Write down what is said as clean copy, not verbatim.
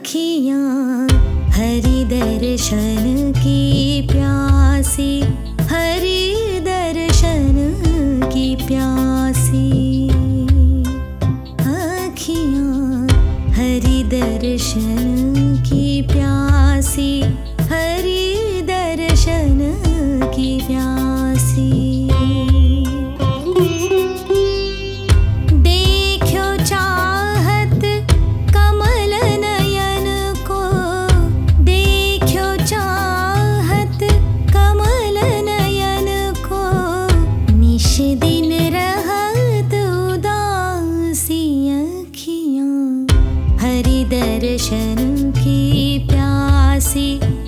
आँखियाँ हरि दर्शन की प्यासी, हरि दर्शन की प्यासी। आँखियाँ हरि दर्शन की प्यासी, हरि दर्शन की प्यासी। दर्शन की प्यासी,